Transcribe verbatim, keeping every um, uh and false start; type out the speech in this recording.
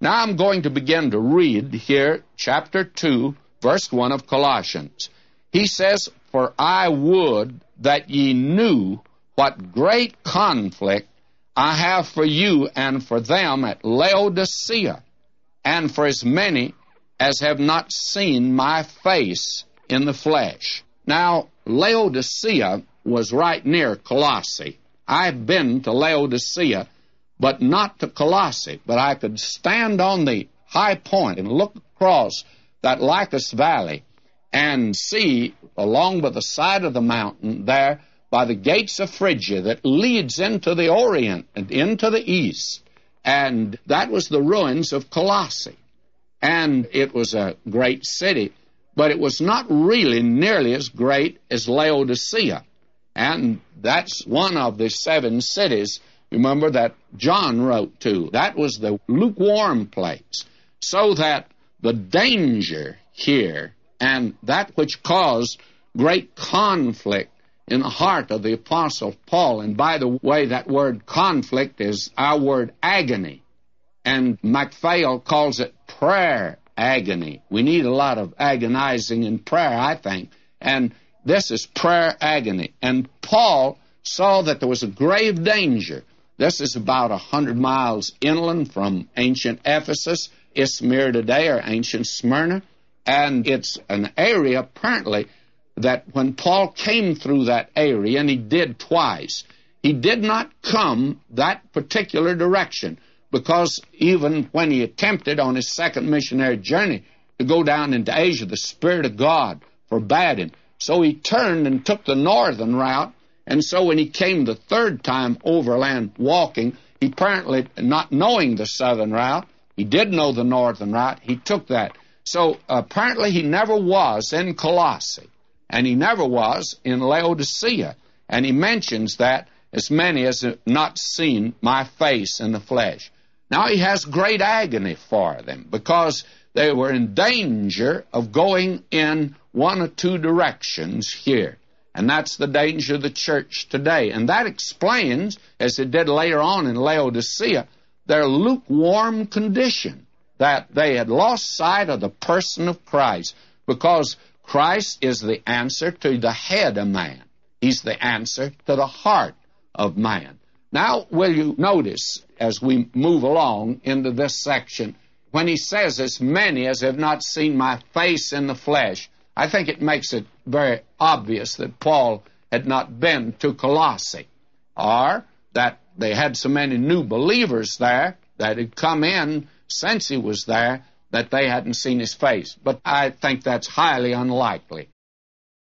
Now I'm going to begin to read here chapter two, verse one of Colossians. He says, "For I would that ye knew what great conflict I have for you and for them at Laodicea, and for as many as have not seen my face in the flesh." Now, Laodicea was right near Colossae. I've been to Laodicea, but not to Colossae. But I could stand on the high point and look across that Lycus Valley and see along by the side of the mountain there by the gates of Phrygia that leads into the Orient and into the East. And that was the ruins of Colossae. And it was a great city, but it was not really nearly as great as Laodicea. And that's one of the seven cities, remember, that John wrote to. That was the lukewarm place. So that the danger here and that which caused great conflict in the heart of the Apostle Paul, and by the way, that word conflict is our word agony, and MacPhail calls it prayer agony. We need a lot of agonizing in prayer, I think, and this is prayer agony. And Paul saw that there was a grave danger. This is about a hundred miles inland from ancient Ephesus, Izmir today, or ancient Smyrna, and it's an area apparently that when Paul came through that area, and he did twice, he did not come that particular direction, because even when he attempted on his second missionary journey to go down into Asia, the Spirit of God forbade him. So he turned and took the northern route, and so when he came the third time overland walking, he apparently, not knowing the southern route, he did know the northern route, he took that. So apparently he never was in Colossae, and he never was in Laodicea. And he mentions that as many as have not seen my face in the flesh. Now he has great agony for them, because they were in danger of going in one or two directions here. And that's the danger of the church today. And that explains, as it did later on in Laodicea, their lukewarm condition, that they had lost sight of the person of Christ, because Christ is the answer to the head of man. He's the answer to the heart of man. Now, will you notice, as we move along into this section, when he says, as many as have not seen my face in the flesh, I think it makes it very obvious that Paul had not been to Colossae, or that they had so many new believers there that had come in since he was there that they hadn't seen his face. But I think that's highly unlikely.